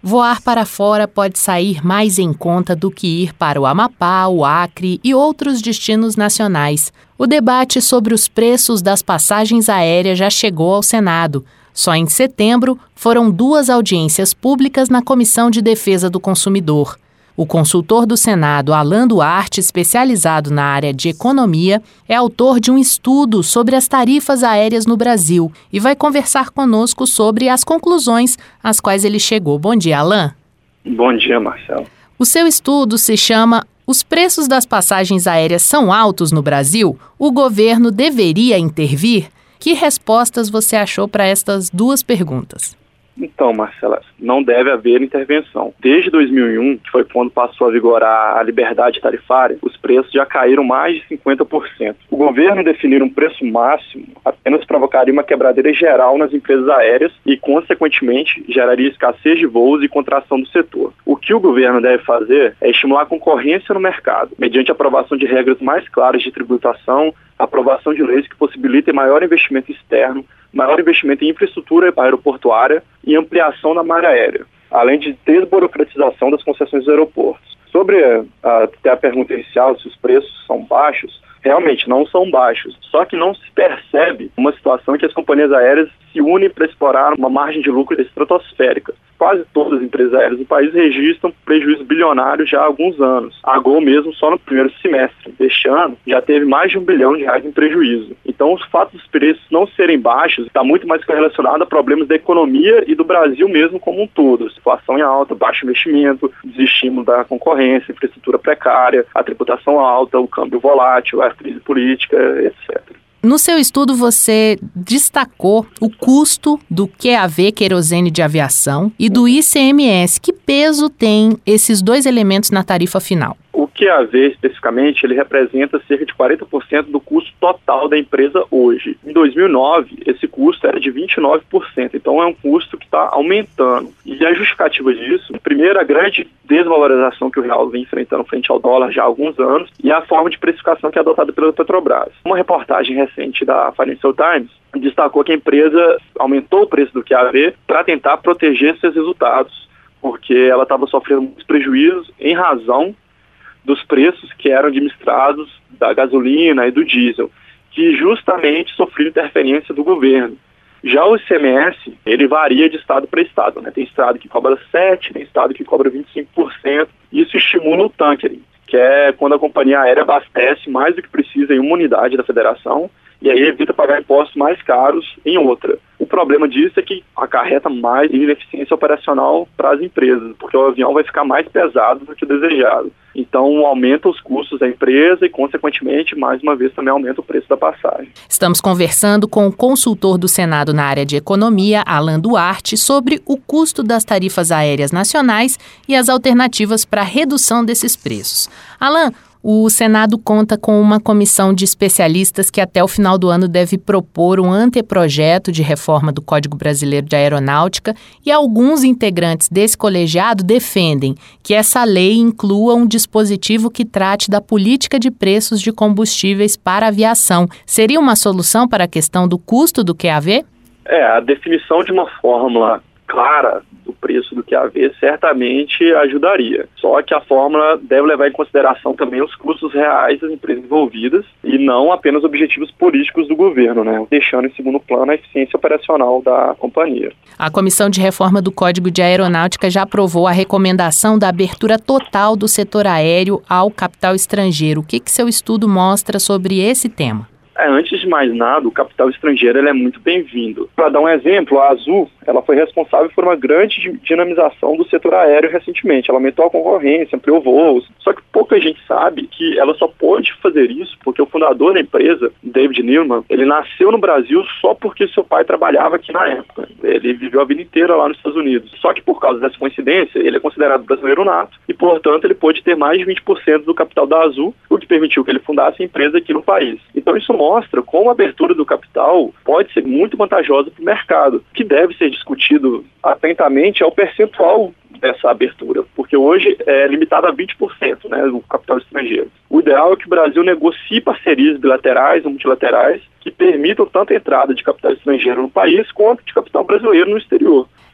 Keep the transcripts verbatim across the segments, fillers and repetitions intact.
voar para fora pode sair mais em conta do que ir para o Amapá, o Acre e outros destinos nacionais. O debate sobre os preços das passagens aéreas já chegou ao Senado. Só em setembro foram duas audiências públicas na Comissão de Defesa do Consumidor. O consultor do Senado, Alan Duarte, especializado na área de economia, é autor de um estudo sobre as tarifas aéreas no Brasil e vai conversar conosco sobre as conclusões às quais ele chegou. Bom dia, Alan. Bom dia, Marcelo. O seu estudo se chama Os preços das passagens aéreas são altos no Brasil? O governo deveria intervir? Que respostas você achou para estas duas perguntas? Então, Marcela, não deve haver intervenção. Desde dois mil e um, que foi quando passou a vigorar a liberdade tarifária, os preços já caíram mais de cinquenta por cento. O governo definir um preço máximo apenas provocaria uma quebradeira geral nas empresas aéreas e, consequentemente, geraria escassez de voos e contração do setor. O que o governo deve fazer é estimular a concorrência no mercado, mediante a aprovação de regras mais claras de tributação, aprovação de leis que possibilitem maior investimento externo, maior investimento em infraestrutura aeroportuária e ampliação da malha aérea, além de desburocratização das concessões dos aeroportos. Sobre a, até a pergunta inicial, se os preços são baixos, realmente não são baixos, só que não se percebe uma situação em que as companhias aéreas se unem para explorar uma margem de lucro estratosférica. Quase todas as empresas aéreas do país registram prejuízo bilionário já há alguns anos. A Gol mesmo, só no primeiro semestre deste ano, já teve mais de um bilhão de reais em prejuízo. Então, os fatos dos preços não serem baixos está muito mais correlacionado a problemas da economia e do Brasil mesmo como um todo. Situação em alta, baixo investimento, desestímulo da concorrência, infraestrutura precária, a tributação alta, o câmbio volátil, a crise política, etcétera. No seu estudo, você destacou o custo do Q A V, querosene de aviação, e do I C M S. Que peso tem esses dois elementos na tarifa final? O Q A V, especificamente, ele representa cerca de quarenta por cento do custo total da empresa hoje. Em dois mil e nove, esse custo era de vinte e nove por cento, então é um custo que está aumentando. E a justificativa disso, primeiro, a grande desvalorização que o real vem enfrentando frente ao dólar já há alguns anos, e a forma de precificação que é adotada pela Petrobras. Uma reportagem recente da Financial Times destacou que a empresa aumentou o preço do Q A V para tentar proteger seus resultados, porque ela estava sofrendo muitos prejuízos em razão dos preços que eram administrados da gasolina e do diesel, que justamente sofreram interferência do governo. Já o I C M S, ele varia de estado para estado, né? Tem estado que cobra sete por cento, tem estado que cobra vinte e cinco por cento. Isso estimula o tankering, que é quando a companhia aérea abastece mais do que precisa em uma unidade da federação e aí evita pagar impostos mais caros em outra. O problema disso é que acarreta mais ineficiência operacional para as empresas, porque o avião vai ficar mais pesado do que o desejado. Então, aumenta os custos da empresa e, consequentemente, mais uma vez, também aumenta o preço da passagem. Estamos conversando com o consultor do Senado na área de economia, Alan Duarte, sobre o custo das tarifas aéreas nacionais e as alternativas para a redução desses preços. Alan, o Senado conta com uma comissão de especialistas que até o final do ano deve propor um anteprojeto de reforma do Código Brasileiro de Aeronáutica e alguns integrantes desse colegiado defendem que essa lei inclua um dispositivo que trate da política de preços de combustíveis para a aviação. Seria uma solução para a questão do custo do Q A V? É, a definição de uma fórmula clara do preço do Q A V certamente ajudaria. Só que a fórmula deve levar em consideração também os custos reais das empresas envolvidas e não apenas objetivos políticos do governo, né? Deixando em segundo plano a eficiência operacional da companhia. A Comissão de Reforma do Código de Aeronáutica já aprovou a recomendação da abertura total do setor aéreo ao capital estrangeiro. O que que seu estudo mostra sobre esse tema? É, antes de mais nada, o capital estrangeiro ele é muito bem-vindo. Para dar um exemplo, a Azul ela foi responsável por uma grande dinamização do setor aéreo recentemente. Ela aumentou a concorrência, ampliou voos. Só que pouca gente sabe que ela só pôde fazer isso porque o fundador da empresa, David Neeleman, ele nasceu no Brasil só porque seu pai trabalhava aqui na época. Ele viveu a vida inteira lá nos Estados Unidos. Só que por causa dessa coincidência, ele é considerado brasileiro nato e, portanto, ele pôde ter mais de vinte por cento do capital da Azul, o que permitiu que ele fundasse a empresa aqui no país. Então isso mostra como a abertura do capital pode ser muito vantajosa para o mercado. O que deve ser discutido atentamente é o percentual dessa abertura, porque hoje é limitado a vinte por cento, né, do capital estrangeiro. O ideal é que o Brasil negocie parcerias bilaterais ou multilaterais que permitam tanto a entrada de capital estrangeiro no país quanto de capital brasileiro no exterior.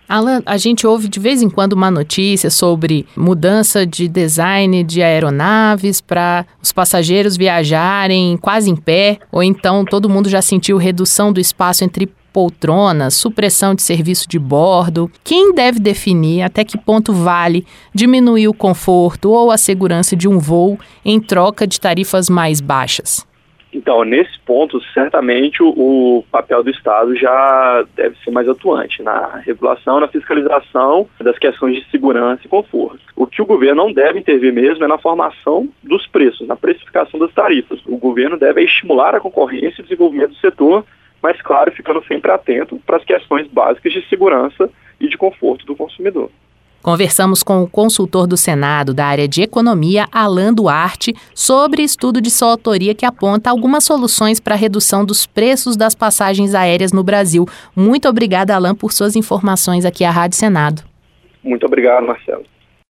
Alan, a gente ouve de vez em quando uma notícia sobre mudança de design de aeronaves para os passageiros viajarem quase em pé, ou então todo mundo já sentiu redução do espaço entre poltronas, supressão de serviço de bordo. Quem deve definir até que ponto vale diminuir o conforto ou a segurança de um voo em troca de tarifas mais baixas? Então, nesse ponto, certamente o, o papel do Estado já deve ser mais atuante na regulação, na fiscalização das questões de segurança e conforto. O que o governo não deve intervir mesmo é na formação dos preços, na precificação das tarifas. O governo deve estimular a concorrência e o desenvolvimento do setor, mas, claro, ficando sempre atento para as questões básicas de segurança e de conforto do consumidor. Conversamos com o consultor do Senado da área de economia, Alan Duarte, sobre estudo de sua autoria que aponta algumas soluções para a redução dos preços das passagens aéreas no Brasil. Muito obrigada, Alan, por suas informações aqui à Rádio Senado. Muito obrigado, Marcelo.